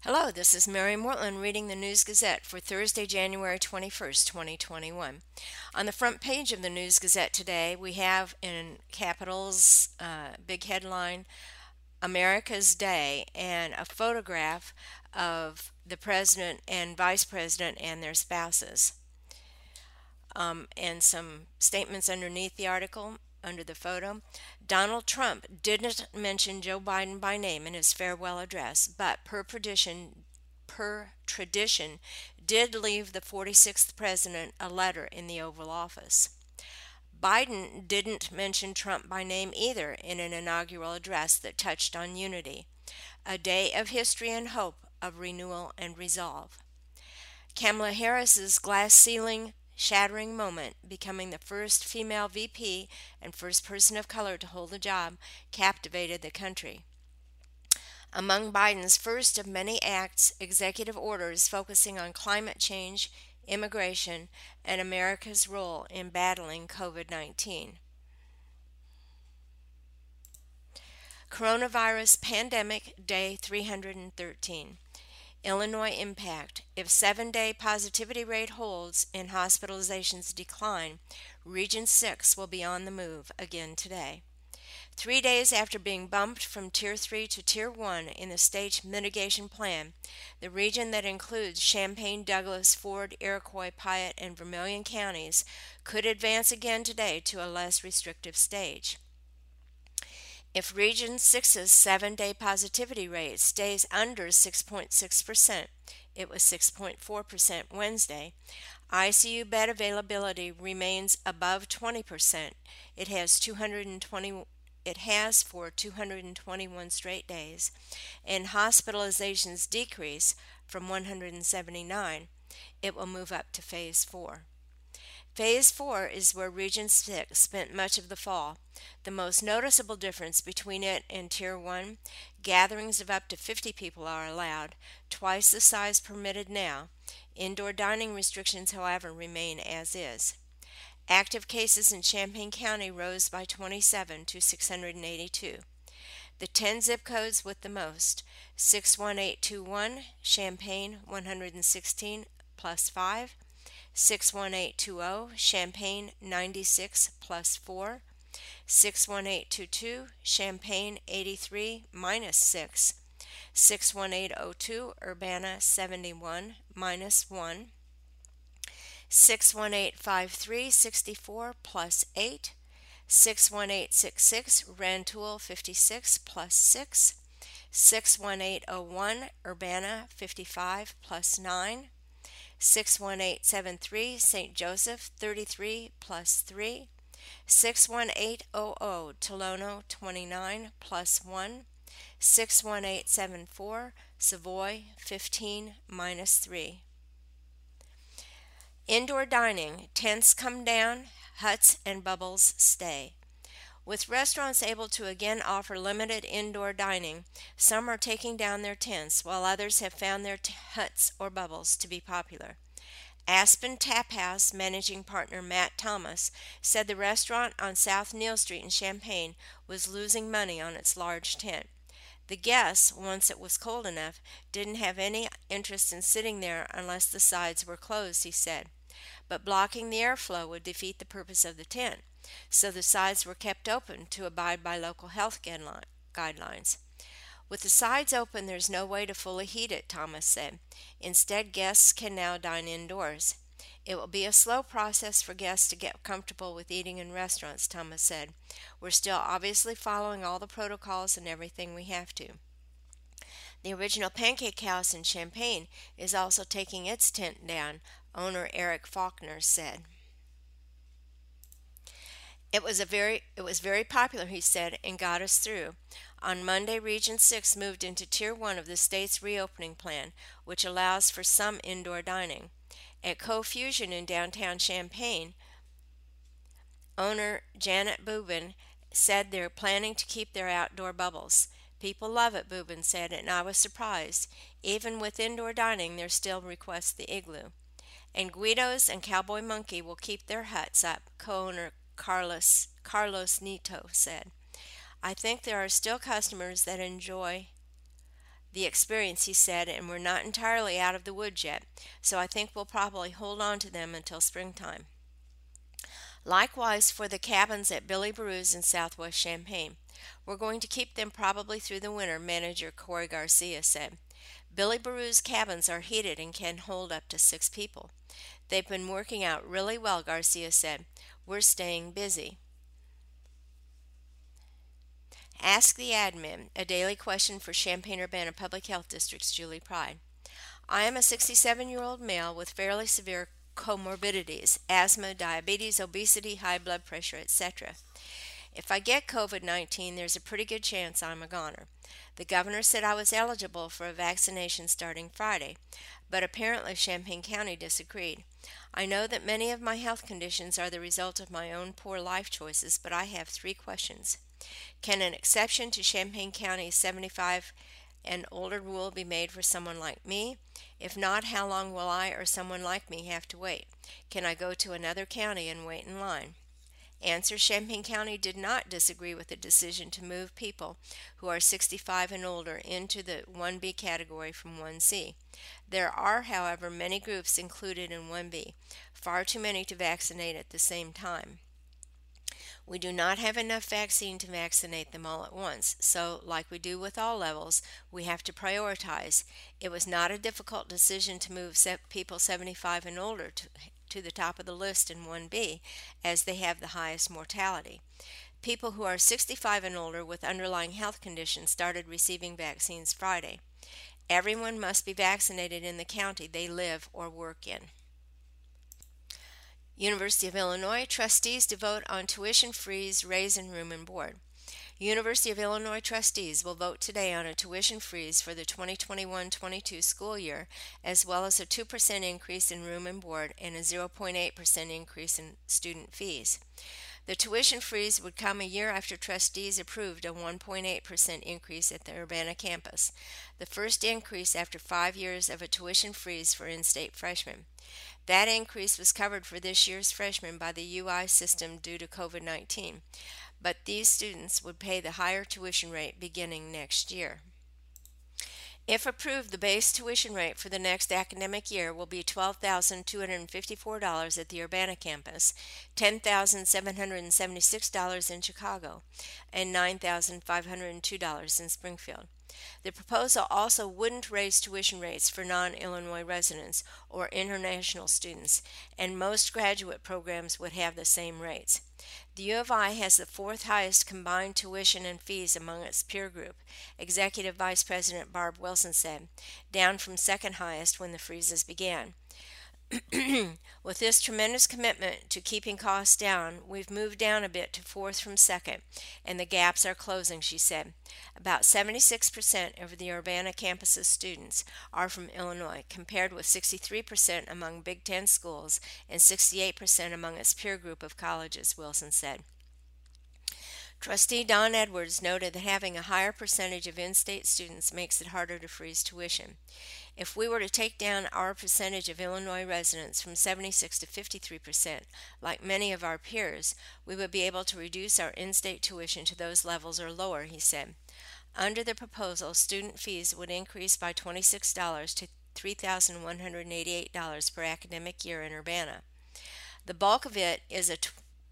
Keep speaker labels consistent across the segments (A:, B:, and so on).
A: Hello, this is Mary Mortland reading the News Gazette for Thursday, January 21st, 2021. On the front page of the News Gazette today, we have in capitals, big headline, America's Day, and a photograph of the president and vice president and their spouses. And some statements underneath the article, under the photo. Donald Trump didn't mention Joe Biden by name in his farewell address, but per tradition, did leave the 46th president a letter in the Oval Office. Biden didn't mention Trump by name either in an inaugural address that touched on unity, a day of history and hope, of renewal and resolve. Kamala Harris's glass ceiling shattering moment, becoming the first female VP and first person of color to hold the job, captivated the country. Among Biden's first of many acts, executive orders focusing on climate change, immigration, and America's role in battling COVID-19. Coronavirus Pandemic Day 313. Illinois impact. If 7-day positivity rate holds and hospitalizations decline, Region 6 will be on the move again today. 3 days after being bumped from Tier 3 to Tier 1 in the state's mitigation plan, the region that includes Champaign, Douglas, Ford, Iroquois, Piatt, and Vermilion counties could advance again today to a less restrictive stage. If Region 6's 7-day positivity rate stays under 6.6%, it was 6.4% Wednesday, ICU bed availability remains above 20%. It has for 221 straight days, and hospitalizations decrease from 179. It will move up to Phase 4. Phase 4 is where Region 6 spent much of the fall. The most noticeable difference between it and Tier 1, gatherings of up to 50 people are allowed, twice the size permitted now. Indoor dining restrictions, however, remain as is. Active cases in Champaign County rose by 27 to 682. The 10 zip codes with the most: 61821, Champaign 116 plus 5, 61820, Champaign 96 plus 4, 61822, Champaign 83 minus 6, 61802, Urbana 71 minus 1, 61853, 64 plus 8, 61866, Rantoul 56 plus 6, 61801, Urbana 55 plus 9, 61873, St. Joseph 33 plus 3, 61800, Tolono 29 plus 1, 61874, Savoy 15 minus 3. Indoor dining, tents come down, huts and bubbles stay. With restaurants able to again offer limited indoor dining, some are taking down their tents, while others have found their huts or bubbles to be popular. Aspen Tap House managing partner Matt Thomas said the restaurant on South Neal Street in Champaign was losing money on its large tent. The guests, once it was cold enough, didn't have any interest in sitting there unless the sides were closed, he said. But blocking the airflow would defeat the purpose of the tent, so the sides were kept open to abide by local health guidelines. With the sides open, there's no way to fully heat it, Thomas said. Instead, guests can now dine indoors. It will be a slow process for guests to get comfortable with eating in restaurants, Thomas said. We're still obviously following all the protocols and everything we have to. The original Pancake House in Champaign is also taking its tent down, owner Eric Faulkner said. It was very popular, he said, and got us through. On Monday, Region 6 moved into Tier 1 of the state's reopening plan, which allows for some indoor dining. At Co-Fusion in downtown Champaign, owner Janet Boobin said they're planning to keep their outdoor bubbles. People love it, Boobin said, and I was surprised. Even with indoor dining, there still requests the igloo. And Guido's and Cowboy Monkey will keep their huts up, co-owner Carlos Nito said. I think there are still customers that enjoy the experience, he said, and we're not entirely out of the woods yet, so I think we'll probably hold on to them until springtime. Likewise for the cabins at Billy Baroo's in southwest Champaign. We're going to keep them probably through the winter, manager Corey Garcia said. Billy Baroo's cabins are heated and can hold up to 6 people. They've been working out really well, Garcia said. We're staying busy. Ask the Admin, a daily question for Champaign-Urbana Public Health District's Julie Pride. I am a 67-year-old male with fairly severe comorbidities, asthma, diabetes, obesity, high blood pressure, etc. If I get COVID-19, there's a pretty good chance I'm a goner. The governor said I was eligible for a vaccination starting Friday, but apparently Champaign County disagreed. I know that many of my health conditions are the result of my own poor life choices, but I have 3 questions. Can an exception to Champaign County's 75 and older rule be made for someone like me? If not, how long will I or someone like me have to wait? Can I go to another county and wait in line? Answer: Champaign County did not disagree with the decision to move people who are 65 and older into the 1B category from 1C. There are, however, many groups included in 1B, far too many to vaccinate at the same time. We do not have enough vaccine to vaccinate them all at once, so, like we do with all levels, we have to prioritize. It was not a difficult decision to move people 75 and older to the top of the list in 1B, as they have the highest mortality. People who are 65 and older with underlying health conditions started receiving vaccines Friday. Everyone must be vaccinated in the county they live or work in. University of Illinois trustees to vote on tuition freeze, raise in room and board. University of Illinois trustees will vote today on a tuition freeze for the 2021-22 school year, as well as a 2% increase in room and board and a 0.8% increase in student fees. The tuition freeze would come a year after trustees approved a 1.8% increase at the Urbana campus, the first increase after 5 years of a tuition freeze for in-state freshmen. That increase was covered for this year's freshmen by the UI system due to COVID-19, but these students would pay the higher tuition rate beginning next year. If approved, the base tuition rate for the next academic year will be $12,254 at the Urbana campus, $10,776 in Chicago, and $9,502 in Springfield. The proposal also wouldn't raise tuition rates for non-Illinois residents or international students, and most graduate programs would have the same rates. The U of I has the 4th highest combined tuition and fees among its peer group, Executive Vice President Barb Wilson said, down from 2nd highest when the freezes began. With this tremendous commitment to keeping costs down, we've moved down a bit to 4th from 2nd, and the gaps are closing, she said. About 76% of the Urbana campus's students are from Illinois, compared with 63% among Big Ten schools and 68% among its peer group of colleges, Wilson said. Trustee Don Edwards noted that having a higher percentage of in-state students makes it harder to freeze tuition. If we were to take down our percentage of Illinois residents from 76 to 53%, like many of our peers, we would be able to reduce our in-state tuition to those levels or lower, he said. Under the proposal, student fees would increase by $26 to $3,188 per academic year in Urbana. The bulk of it is a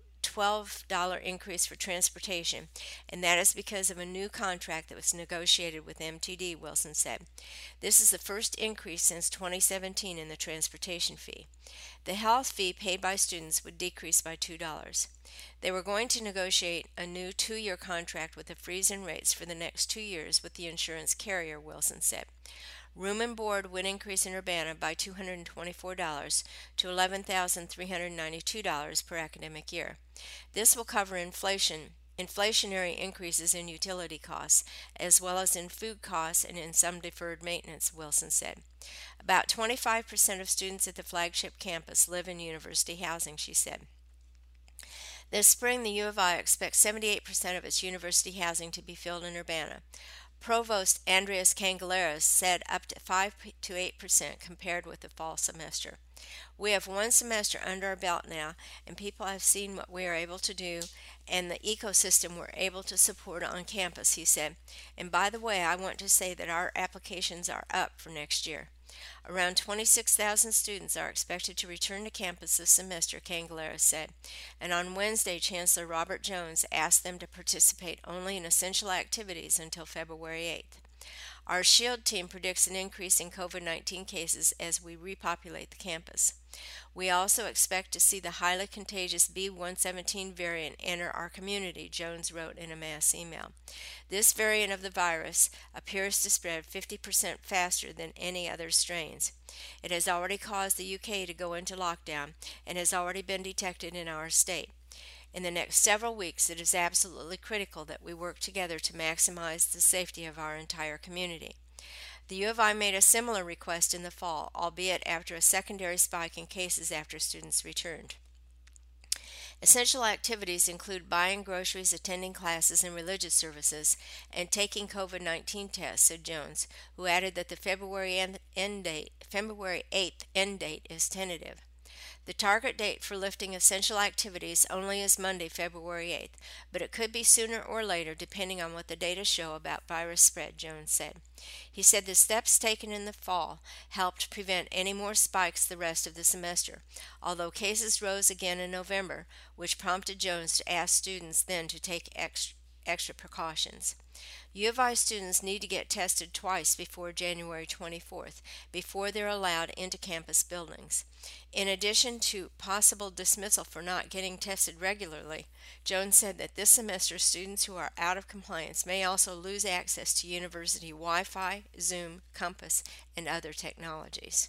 A: $12 increase for transportation, and that is because of a new contract that was negotiated with MTD, Wilson said. This is the first increase since 2017 in the transportation fee. The health fee paid by students would decrease by $2. They were going to negotiate a new 2-year contract with a freeze in rates for the next 2 years with the insurance carrier, Wilson said. Room and board would increase in Urbana by $224 to $11,392 per academic year. This will cover inflationary increases in utility costs, as well as in food costs and in some deferred maintenance, Wilson said. About 25% of students at the flagship campus live in university housing, she said. This spring, the U of I expects 78% of its university housing to be filled in Urbana. Provost Andreas Cangelaris said up to 5 to 8% compared with the fall semester. We have one semester under our belt now, and people have seen what we are able to do and the ecosystem we're able to support on campus, he said. And by the way, I want to say that our applications are up for next year. Around 26,000 students are expected to return to campus this semester, Cangalera said. And on Wednesday, Chancellor Robert Jones asked them to participate only in essential activities until February 8th. Our SHIELD team predicts an increase in COVID 19 cases as we repopulate the campus. We also expect to see the highly contagious B117 variant enter our community, Jones wrote in a mass email. This variant of the virus appears to spread 50% faster than any other strains. It has already caused the UK to go into lockdown and has already been detected in our state. In the next several weeks, it is absolutely critical that we work together to maximize the safety of our entire community. The U of I made a similar request in the fall, albeit after a secondary spike in cases after students returned. Essential activities include buying groceries, attending classes and religious services, and taking COVID 19 tests, said Jones, who added that the February 8th end date is tentative. The target date for lifting essential activities only is Monday, February 8th, but it could be sooner or later depending on what the data show about virus spread, Jones said. He said the steps taken in the fall helped prevent any more spikes the rest of the semester, although cases rose again in November, which prompted Jones to ask students then to take extra precautions. U of I students need to get tested twice before January 24th, before they're allowed into campus buildings. In addition to possible dismissal for not getting tested regularly, Jones said that this semester students who are out of compliance may also lose access to university Wi-Fi, Zoom, Compass, and other technologies.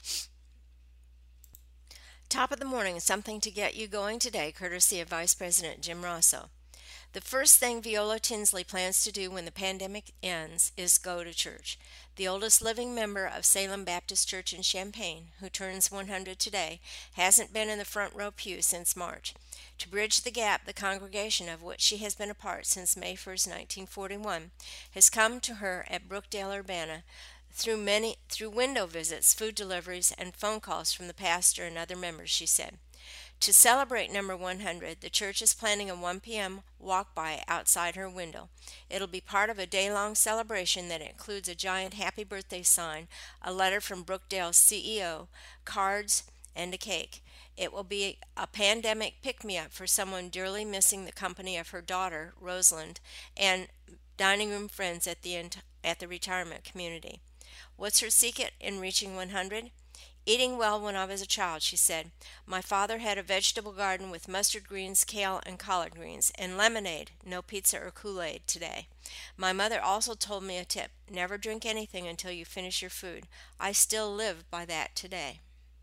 A: Top of the morning, something to get you going today, courtesy of Vice President Jim Rosso. The first thing Viola Tinsley plans to do when the pandemic ends is go to church. The oldest living member of Salem Baptist Church in Champaign, who turns 100 today, hasn't been in the front row pew since March. To bridge the gap, the congregation of which she has been a part since May 1st, 1941, has come to her at Brookdale, Urbana, through window visits, food deliveries, and phone calls from the pastor and other members, she said. To celebrate number 100, the church is planning a 1 p.m. walk-by outside her window. It'll be part of a day-long celebration that includes a giant happy birthday sign, a letter from Brookdale's CEO, cards, and a cake. It will be a pandemic pick-me-up for someone dearly missing the company of her daughter, Rosalind, and dining room friends at the retirement community. What's her secret in reaching 100? Eating well when I was a child, she said. My father had a vegetable garden with mustard greens, kale, and collard greens, and lemonade, no pizza or Kool-Aid today. My mother also told me a tip: never drink anything until you finish your food. I still live by that today.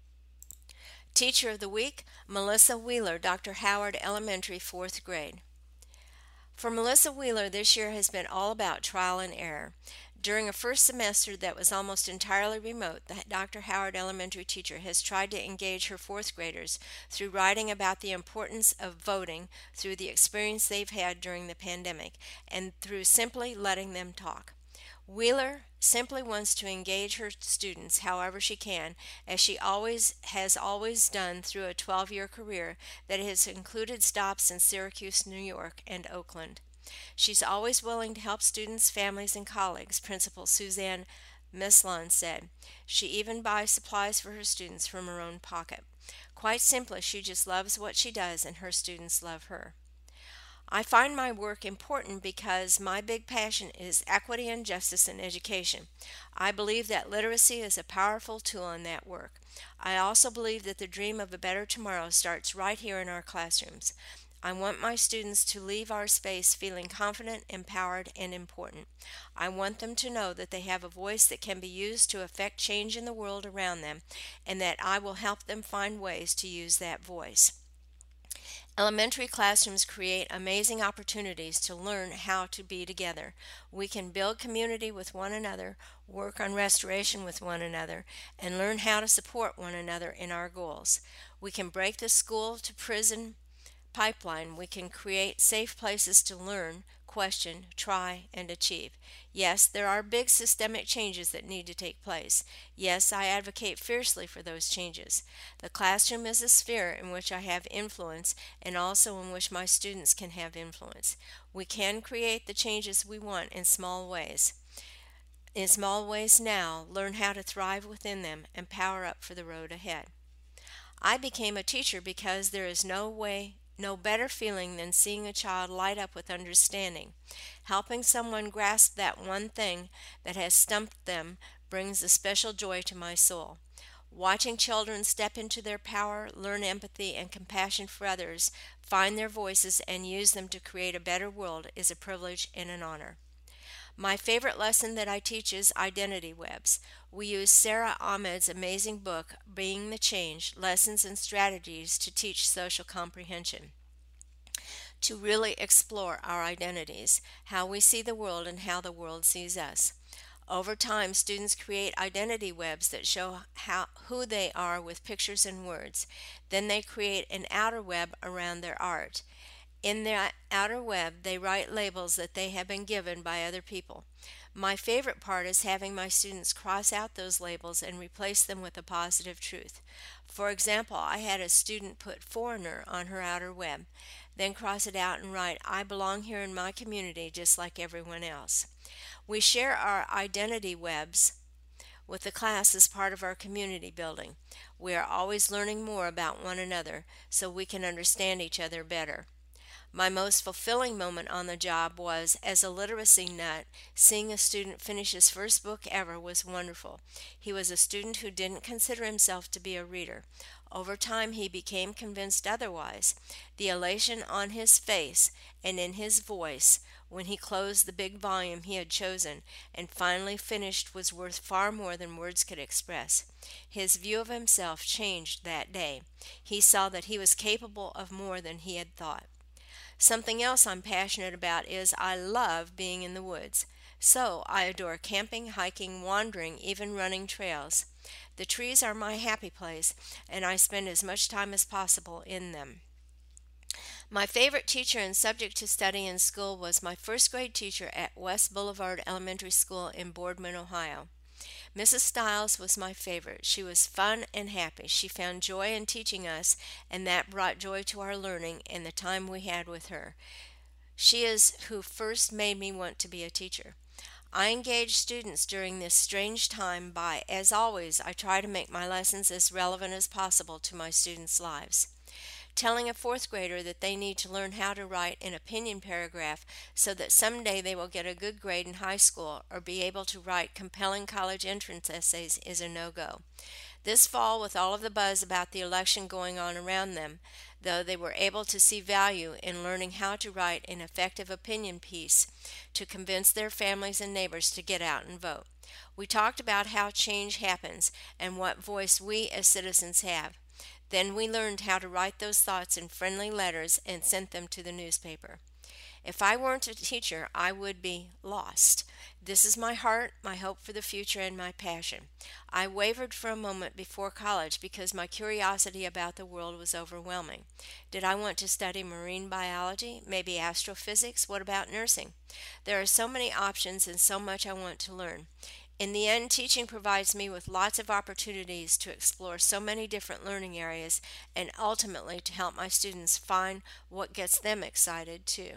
A: Teacher of the Week, Melissa Wheeler, Dr. Howard Elementary, 4th grade. For Melissa Wheeler, this year has been all about trial and error. During a first semester that was almost entirely remote, the Dr. Howard Elementary teacher has tried to engage her 4th graders through writing about the importance of voting, through the experience they've had during the pandemic, and through simply letting them talk. Wheeler simply wants to engage her students however she can, as she has always done through a 12-year career that has included stops in Syracuse, New York, and Oakland. She's always willing to help students, families, and colleagues, Principal Suzanne Meslon said. She even buys supplies for her students from her own pocket. Quite simply, she just loves what she does, and her students love her. I find my work important because my big passion is equity and justice in education. I believe that literacy is a powerful tool in that work. I also believe that the dream of a better tomorrow starts right here in our classrooms. I want my students to leave our space feeling confident, empowered, and important. I want them to know that they have a voice that can be used to affect change in the world around them, and that I will help them find ways to use that voice. Elementary classrooms create amazing opportunities to learn how to be together. We can build community with one another, work on restoration with one another, and learn how to support one another in our goals. We can break the school to prison pipeline, we can create safe places to learn, question, try, and achieve. Yes, there are big systemic changes that need to take place. Yes, I advocate fiercely for those changes. The classroom is a sphere in which I have influence and also in which my students can have influence. We can create the changes we want in small ways. In small ways now, learn how to thrive within them and power up for the road ahead. I became a teacher because there is no better feeling than seeing a child light up with understanding. Helping someone grasp that one thing that has stumped them brings a special joy to my soul. Watching children step into their power, learn empathy and compassion for others, find their voices, and use them to create a better world is a privilege and an honor. My favorite lesson that I teach is identity webs. We use Sarah Ahmed's amazing book, Being the Change: Lessons and Strategies to Teach Social Comprehension, to really explore our identities, how we see the world and how the world sees us. Over time, students create identity webs that show who they are with pictures and words. Then they create an outer web around their art. In their outer web, they write labels that they have been given by other people. My favorite part is having my students cross out those labels and replace them with a positive truth. For example, I had a student put foreigner on her outer web, then cross it out and write, I belong here in my community just like everyone else. We share our identity webs with the class as part of our community building. We are always learning more about one another so we can understand each other better. My most fulfilling moment on the job was, as a literacy nut, seeing a student finish his first book ever was wonderful. He was a student who didn't consider himself to be a reader. Over time, he became convinced otherwise. The elation on his face and in his voice when he closed the big volume he had chosen and finally finished was worth far more than words could express. His view of himself changed that day. He saw that he was capable of more than he had thought. Something else I'm passionate about is I love being in the woods. So I adore camping, hiking, wandering, even running trails. The trees are my happy place, and I spend as much time as possible in them. My favorite teacher and subject to study in school was my first grade teacher at West Boulevard Elementary School in Boardman, Ohio. Mrs. Stiles was my favorite. She was fun and happy. She found joy in teaching us, and that brought joy to our learning and the time we had with her. She is who first made me want to be a teacher. I engage students during this strange time by, as always, I try to make my lessons as relevant as possible to my students' lives. Telling a fourth grader that they need to learn how to write an opinion paragraph so that someday they will get a good grade in high school or be able to write compelling college entrance essays is a no-go. This fall, with all of the buzz about the election going on around them, though they were able to see value in learning how to write an effective opinion piece to convince their families and neighbors to get out and vote. We talked about how change happens and what voice we as citizens have. Then we learned how to write those thoughts in friendly letters and sent them to the newspaper. If I weren't a teacher, I would be lost. This is my heart, my hope for the future, and my passion. I wavered for a moment before college because my curiosity about the world was overwhelming. Did I want to study marine biology? Maybe astrophysics? What about nursing? There are so many options and so much I want to learn. In the end, teaching provides me with lots of opportunities to explore so many different learning areas and ultimately to help my students find what gets them excited too.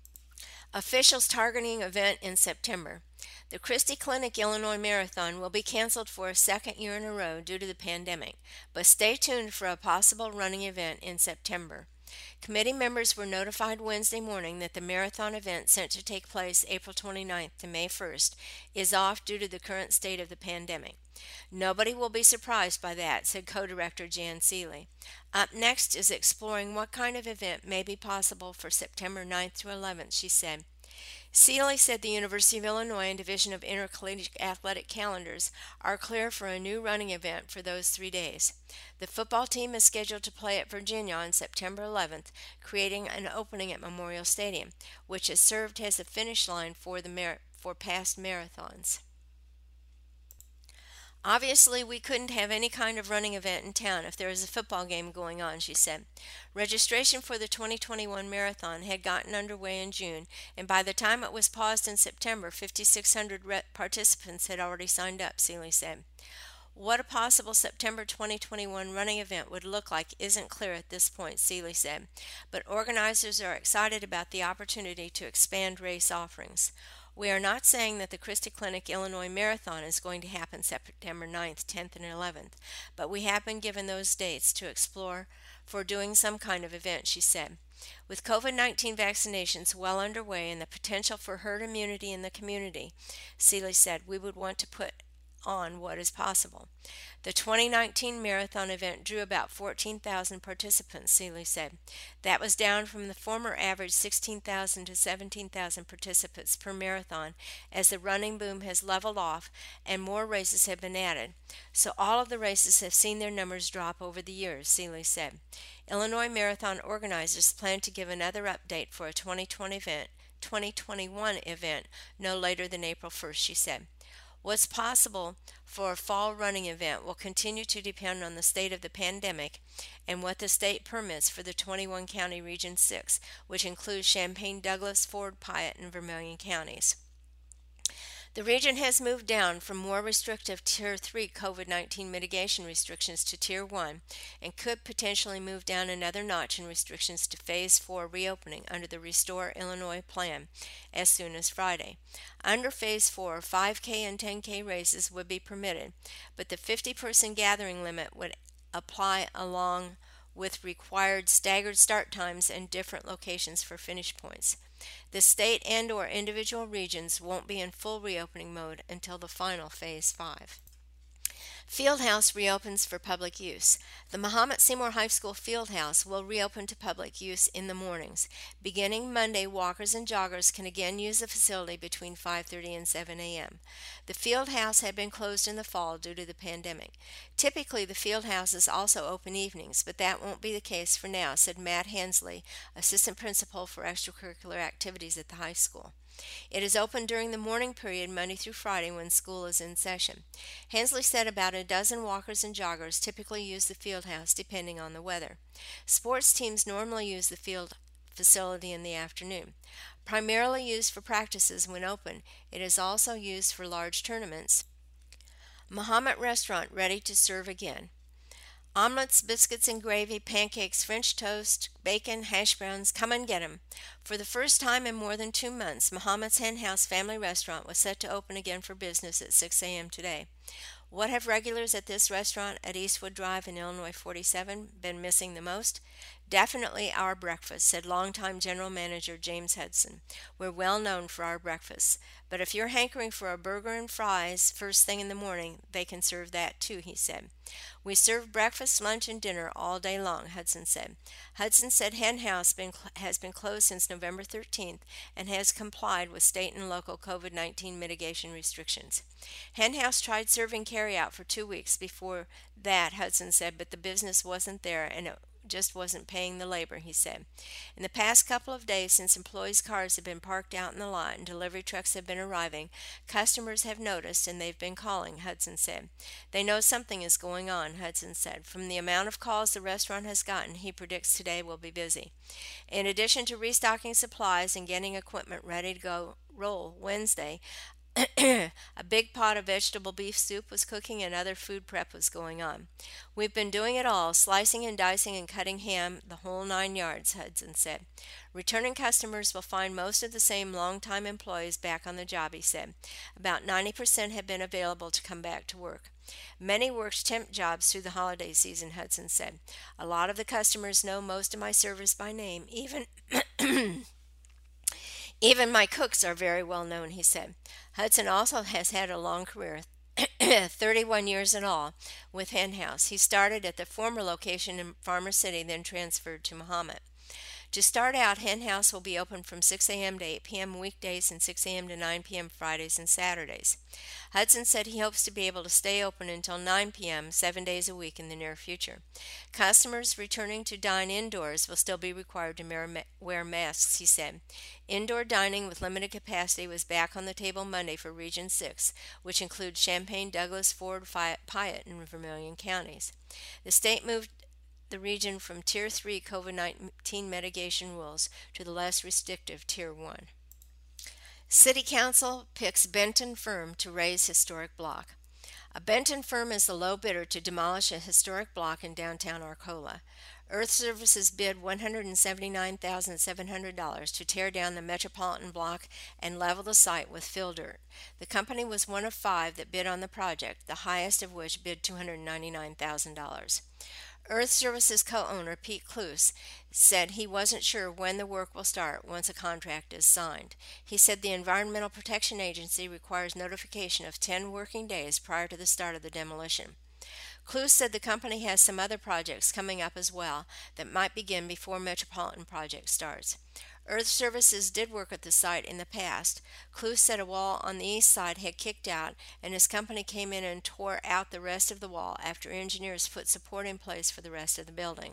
A: Officials targeting event in September. The Christie Clinic Illinois Marathon will be canceled for a second year in a row due to the pandemic, but stay tuned for a possible running event in September. Committee members were notified Wednesday morning that the marathon event set to take place April 29th to May 1st is off due to the current state of the pandemic. Nobody will be surprised by that, said co-director Jan Seeley. Up next is exploring what kind of event may be possible for September 9th to 11th, she said. Seeley said the University of Illinois and Division of Intercollegiate Athletic Calendars are clear for a new running event for those 3 days. The football team is scheduled to play at Virginia on September 11th, creating an opening at Memorial Stadium, which has served as a finish line for past marathons. Obviously, we couldn't have any kind of running event in town if there was a football game going on, she said. Registration for the 2021 marathon had gotten underway in June, and by the time it was paused in September, 5,600 participants had already signed up, Seeley said. What a possible September 2021 running event would look like isn't clear at this point, Seeley said, but organizers are excited about the opportunity to expand race offerings. We are not saying that the Christie Clinic Illinois Marathon is going to happen September 9th, 10th, and 11th, but we have been given those dates to explore for doing some kind of event, she said. With COVID-19 vaccinations well underway and the potential for herd immunity in the community, Seeley said, we would want to put on what is possible. The 2019 marathon event drew about 14,000 participants, Seeley said. That was down from the former average 16,000 to 17,000 participants per marathon as the running boom has leveled off and more races have been added. So all of the races have seen their numbers drop over the years, Seeley said. Illinois marathon organizers plan to give another update for a 2021 event no later than April 1st, she said. What's possible for a fall running event will continue to depend on the state of the pandemic and what the state permits for the 21 county Region 6, which includes Champaign, Douglas, Ford, Piatt, and Vermilion counties. The region has moved down from more restrictive Tier 3 COVID-19 mitigation restrictions to Tier 1 and could potentially move down another notch in restrictions to Phase 4 reopening under the Restore Illinois plan as soon as Friday. Under Phase 4, 5K and 10K races would be permitted, but the 50-person gathering limit would apply along with required staggered start times and different locations for finish points. The state and or individual regions won't be in full reopening mode until the final Phase 5. Fieldhouse reopens for public use. The Mahomet Seymour High School Fieldhouse will reopen to public use in the mornings. Beginning Monday, walkers and joggers can again use the facility between 5:30 and 7 a.m. The Fieldhouse had been closed in the fall due to the pandemic. Typically, the Fieldhouse is also open evenings, but that won't be the case for now, said Matt Hensley, assistant principal for extracurricular activities at the high school. It is open during the morning period Monday through Friday when school is in session. Hensley said about a dozen walkers and joggers typically use the field house depending on the weather. Sports teams normally use the field facility in the afternoon. Primarily used for practices when open, it is also used for large tournaments. Mahomet Restaurant ready to serve again. Omelets, biscuits and gravy, pancakes, French toast, bacon, hash browns, come and get 'em. For the first time in more than 2 months, Mahomet's Hen House Family Restaurant was set to open again for business at 6 a.m. today. What have regulars at this restaurant at Eastwood Drive in Illinois 47 been missing the most? Definitely our breakfast, said longtime general manager James Hudson. We're well known for our breakfasts, but if you're hankering for a burger and fries first thing in the morning, they can serve that too, he said. We serve breakfast, lunch, and dinner all day long, Hudson said. Hudson said Hen House has been closed since November 13th and has complied with state and local COVID-19 mitigation restrictions. Hen House tried serving carryout for 2 weeks before that, Hudson said, but the business wasn't there and it just wasn't paying the labor, he said. In the past couple of days, since employees' cars have been parked out in the lot and delivery trucks have been arriving, customers have noticed and they've been calling, Hudson said. They know something is going on, Hudson said. From the amount of calls the restaurant has gotten, he predicts today will be busy. In addition to restocking supplies and getting equipment ready to go roll Wednesday, a big pot of vegetable beef soup was cooking and other food prep was going on. We've been doing it all, slicing and dicing and cutting ham, the whole 9 yards, Hudson said. Returning customers will find most of the same long-time employees back on the job, he said. About 90% have been available to come back to work. Many worked temp jobs through the holiday season, Hudson said. A lot of the customers know most of my service by name, Even my cooks are very well known, he said. Hudson also has had a long career, 31 years in all, with Hen House. He started at the former location in Farmer City, then transferred to Mahomet. To start out, Hen House will be open from 6 a.m. to 8 p.m. weekdays and 6 a.m. to 9 p.m. Fridays and Saturdays. Hudson said he hopes to be able to stay open until 9 p.m. 7 days a week in the near future. Customers returning to dine indoors will still be required to wear masks, he said. Indoor dining with limited capacity was back on the table Monday for Region 6, which includes Champaign, Douglas, Ford, Piatt, and Vermilion counties. The state moved the region from Tier 3 COVID-19 mitigation rules to the less restrictive Tier 1. City Council picks Benton firm to raise historic block. A Benton firm is the low bidder to demolish a historic block in downtown Arcola. Earth Services bid $179,700 to tear down the Metropolitan block and level the site with fill dirt. The company was one of 5 that bid on the project, the highest of which bid $299,000. Earth Services co-owner Pete Cluse said he wasn't sure when the work will start once a contract is signed. He said the Environmental Protection Agency requires notification of 10 working days prior to the start of the demolition. Cluse said the company has some other projects coming up as well that might begin before Metropolitan project starts. Earth Services did work at the site in the past. Cluse said a wall on the east side had kicked out, and his company came in and tore out the rest of the wall after engineers put support in place for the rest of the building.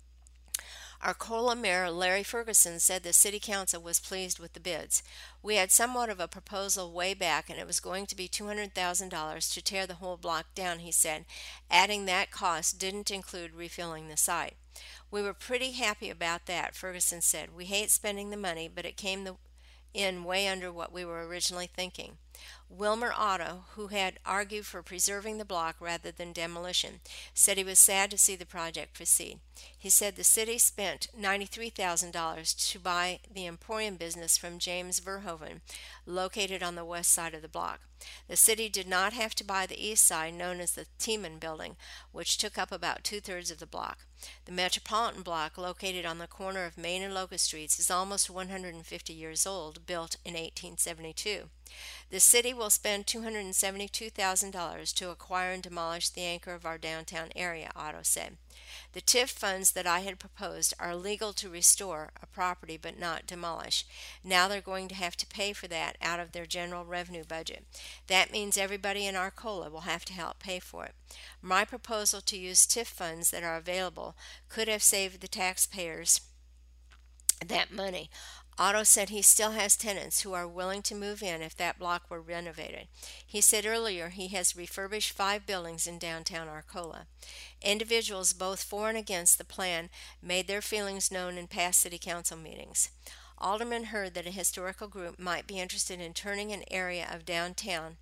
A: Arcola Mayor Larry Ferguson said the City Council was pleased with the bids. We had somewhat of a proposal way back, and it was going to be $200,000 to tear the whole block down, he said, adding that cost didn't include refilling the site. We were pretty happy about that, Ferguson said. We hate spending the money, but it came in way under what we were originally thinking. Wilmer Otto, who had argued for preserving the block rather than demolition, said he was sad to see the project proceed. He said the city spent $93,000 to buy the Emporium business from James Verhoeven, located on the west side of the block. The city did not have to buy the east side, known as the Tiemann Building, which took up about 2/3 of the block. The Metropolitan block, located on the corner of Main and Locust Streets, is almost 150 years old, built in 1872. The city will spend $272,000 to acquire and demolish the anchor of our downtown area, Otto said. The TIF funds that I had proposed are legal to restore a property but not demolish. Now they're going to have to pay for that out of their general revenue budget. That means everybody in Arcola will have to help pay for it. My proposal to use TIF funds that are available could have saved the taxpayers that money. Otto said he still has tenants who are willing to move in if that block were renovated. He said earlier he has refurbished 5 buildings in downtown Arcola. Individuals both for and against the plan made their feelings known in past city council meetings. Aldermen heard that a historical group might be interested in turning an area of downtown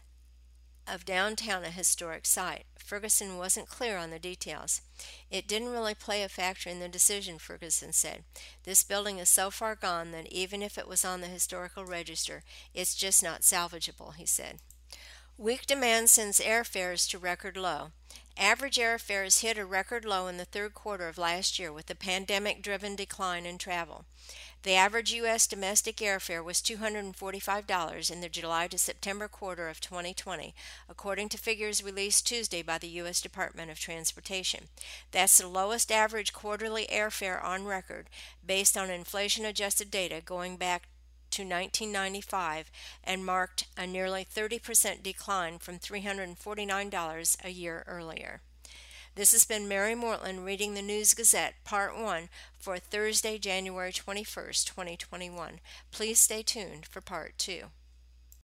A: a historic site. Ferguson wasn't clear on the details. It didn't really play a factor in the decision, Ferguson said. This building is so far gone that even if it was on the historical register, it's just not salvageable, he said. Weak demand sends airfares to record low. Average airfares hit a record low in the third quarter of last year with the pandemic-driven decline in travel. The average U.S. domestic airfare was $245 in the July to September quarter of 2020, according to figures released Tuesday by the U.S. Department of Transportation. That's the lowest average quarterly airfare on record, based on inflation-adjusted data going back to 1995, and marked a nearly 30% decline from $349 a year earlier. This has been Mary Mortland reading the News Gazette, Part 1, for Thursday, January 21st, 2021. Please stay tuned for Part 2.